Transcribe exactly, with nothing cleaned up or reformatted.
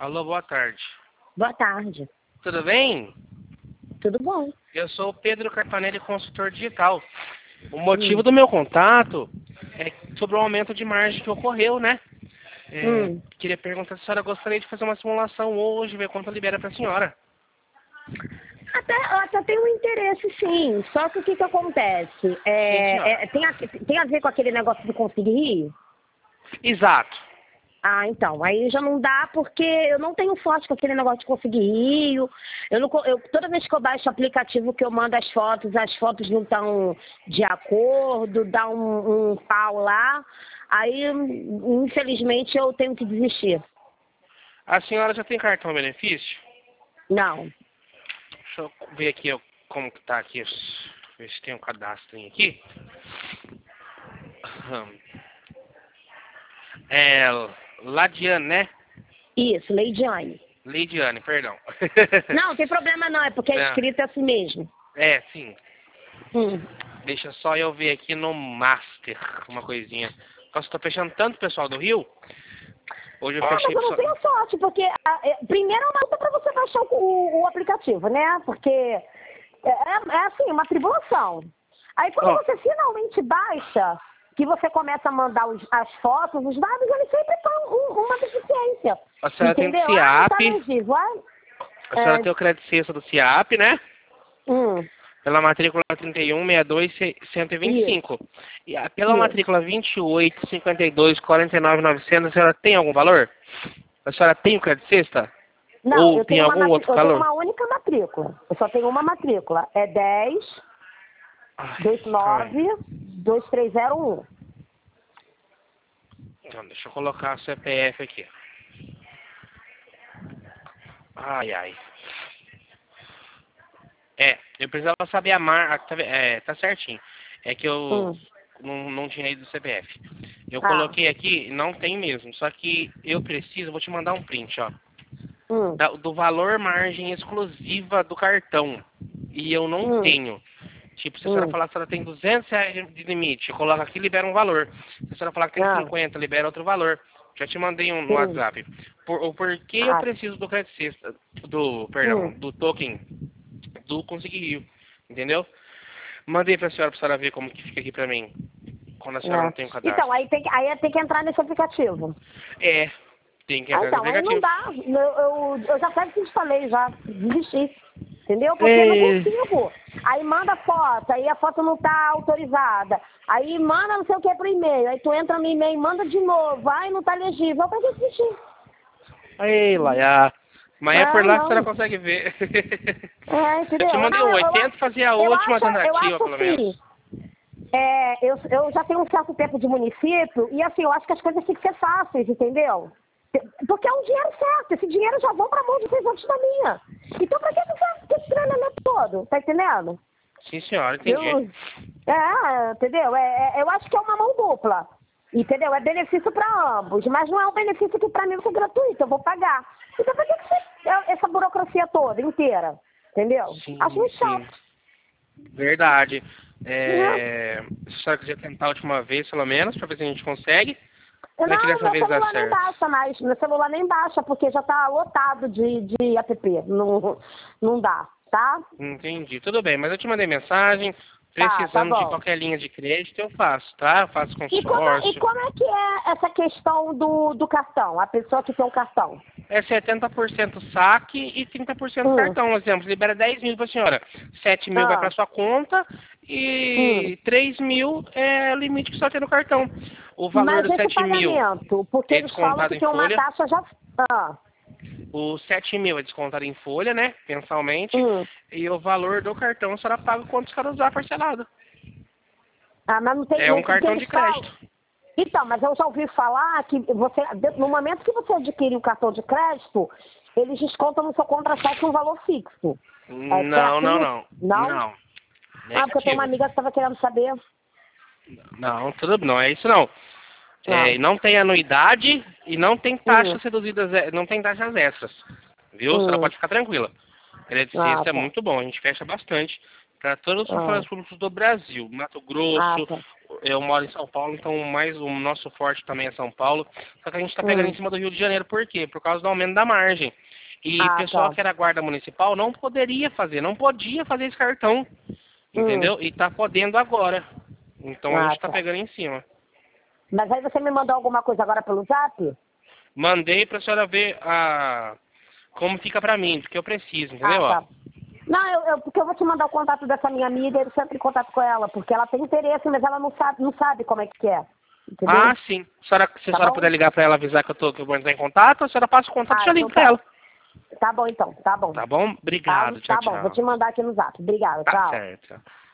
Alô, boa tarde. Boa tarde. Tudo bem? Tudo bom. Eu sou o Pedro Carpanelli, consultor digital. O motivo hum. do meu contato é sobre o aumento de margem que ocorreu, né? É, Hum. Queria perguntar se a senhora gostaria de fazer uma simulação hoje, ver quanto libera para a senhora. Até, até tem um interesse, sim. Só que o que, que acontece? É, Sim, é, tem, a, tem a ver com aquele negócio do Conseguir Rio? Exato. Ah, então, aí já não dá porque eu não tenho forte com aquele negócio de Conseguir Rio. Eu não, eu, toda vez que eu baixo o aplicativo que eu mando as fotos, as fotos não estão de acordo, dá um, um pau lá. Aí, infelizmente, eu tenho que desistir. A senhora já tem cartão benefício? Não. Deixa eu ver aqui ó, como que tá aqui. Ver se tem um cadastro aqui. É Ladiane, né? Isso, Leidiane. Leidiane, perdão. Não, não tem problema não, é porque é escrito assim mesmo. É, sim. Hum. Deixa só eu ver aqui no Master uma coisinha. Nossa, tô fechando tanto pessoal do Rio. Hoje eu É, fechei... mas eu não tenho sorte, porque a, é, primeiro é uma luta para você baixar o, o, o aplicativo, né? Porque é, é assim, uma tribulação. Aí quando Oh. você finalmente baixa, que você começa a mandar os, as fotos, os dados, eles sempre têm um, uma deficiência. A senhora entendeu? tem do Ah, não tá CIAP. legível. Ah, A senhora é, tem o crédito sexta do CIAP, né? hum, Pela matrícula trinta e um, sessenta e dois, cento e vinte e cinco. E a, pela isso. matrícula vinte e oito, cinquenta e dois, quarenta e nove, novecentos, a senhora tem algum valor? A senhora tem o crédito sexta? Não, Ou eu tem tenho, algum uma, outro eu tenho valor? uma única matrícula. Eu só tenho uma matrícula. É dez, dois nove, dois três zero um. Então, deixa eu colocar o C P F aqui. Ai, ai. É, eu precisava saber a marca. É, tá certinho. É que eu Hum. não, não tinha ido do C P F. Eu Ah. coloquei aqui, não tem mesmo. Só que eu preciso, vou te mandar um print, ó. Hum. Da, do valor margem exclusiva do cartão. E eu não Hum. tenho. Tipo, se a Hum. senhora falar que a senhora tem duzentos reais de limite, coloca aqui e libera um valor. Se a senhora falar que tem Ah. cinquenta, libera outro valor. Já te mandei um no Sim. WhatsApp. Por, o porquê eu Ah. preciso do crédito sexta, do, perdão, Hum. do token do Conseguir Rio. Entendeu? Mandei pra senhora, pra senhora ver como que fica aqui pra mim. Quando a senhora É. não tem o cadastro. Então, aí tem, que, aí tem que entrar nesse aplicativo. É, tem que Ah, entrar no então, aí não aplicativo. dá. Eu, eu, eu já até te falei, já desisti. Entendeu? Porque eu não É. consigo. Aí manda foto, aí a foto não tá autorizada. Aí manda não sei o que pro e-mail. Aí tu entra no e-mail e manda de novo. Ai, não tá legível. Eu tenho que desistir. Aí, Laia. Mas é por Ah, lá que a não. senhora consegue ver. É, Eu entendeu? te mandei Não, um eu, oi. eu, Tenta fazer a eu última acho, eu tentativa, acho pelo assim, menos. é, eu, eu já tenho um certo tempo de município e assim, eu acho que as coisas têm que ser fáceis, entendeu? Porque é um dinheiro certo, esse dinheiro já vão pra mão de vocês antes da minha. Então pra que você quer esse treinamento todo? Tá entendendo? Sim, senhora, entendi. Eu, é, entendeu? É, é, eu acho que é uma mão dupla. Entendeu? É benefício para ambos, mas não é um benefício que para mim vai ser gratuito, eu vou pagar. Então por que que você, essa burocracia toda, inteira? Entendeu? Sim, Acho muito sim. chato. Verdade. É, se a senhora quiser tentar a última vez, pelo menos, pra ver se a gente consegue. Eu, Vai que não, dessa meu vez dá celular nem certo. baixa mais. Meu celular nem baixa, porque já tá lotado de, de app. Não, não dá, tá? Entendi. Tudo bem, mas eu te mandei mensagem. Tá, tá Precisando de bom. qualquer linha de crédito, eu faço, tá? Eu faço E como, é- e consórcio. como é que é essa questão do, do cartão? A pessoa que tem o cartão? É setenta por cento saque e trinta por cento Hum. cartão. Por exemplo, libera dez mil pra senhora. sete mil vai Ah. pra sua conta Hum. e três mil é o limite que só tem no cartão. O valor Mas dos esse sete mil pagamento, porque é eles falam descontado que em tem uma folha. taxa já... Ah. O sete mil é descontado em folha, né? Mensalmente. Hum. E o valor do cartão a senhora paga quanto a senhora usar parcelado. Ah, mas não tem... É Não, um porque cartão de eles falam... crédito. Então, mas eu já ouvi falar que você, no momento que você adquire o cartão de crédito, eles descontam no seu contra-cheque um valor fixo. É Não, certo não, isso? não. Não? Não. Ah, porque eu tenho uma Negativo. amiga que estava querendo saber. Não, tudo não é isso não. Ah. É, não tem anuidade e não tem Hum. taxas reduzidas, é, não tem taxas extras. Viu? A senhora Hum. pode ficar tranquila. Crédito Ah, sexta é tá. muito bom, a gente fecha bastante para todos os Ah. funcionários públicos do Brasil. Mato Ah, Grosso, tá. eu moro em São Paulo, então mais o nosso forte também é São Paulo. Só que a gente está pegando Hum. em cima do Rio de Janeiro. Por quê? Por causa do aumento da margem. E o Ah, pessoal tá. que era guarda municipal não poderia fazer, não podia fazer esse cartão. Entendeu? E tá podendo agora. Então a Ah, gente tá tá. pegando em cima. Mas aí você me mandou alguma coisa agora pelo zap? Mandei pra senhora ver a... como fica pra mim, porque eu preciso, Ah, entendeu? Ó? tá. Não, eu, eu, porque eu vou te mandar o contato dessa minha amiga e eu sempre em contato com ela, porque ela tem interesse, mas ela não sabe, não sabe como é que é. Entendeu? Ah, sim. A senhora, se a Tá senhora bom? puder ligar pra ela avisar que eu, tô, que eu vou entrar em contato, a senhora passa o contato e Ah, já então ligo pra tá. ela. Tá bom então, tá bom. Tá bom? Tá, Obrigado. Tchau, tá bom, vou tchau. te mandar aqui no zap. Obrigada, Tá tchau. certo.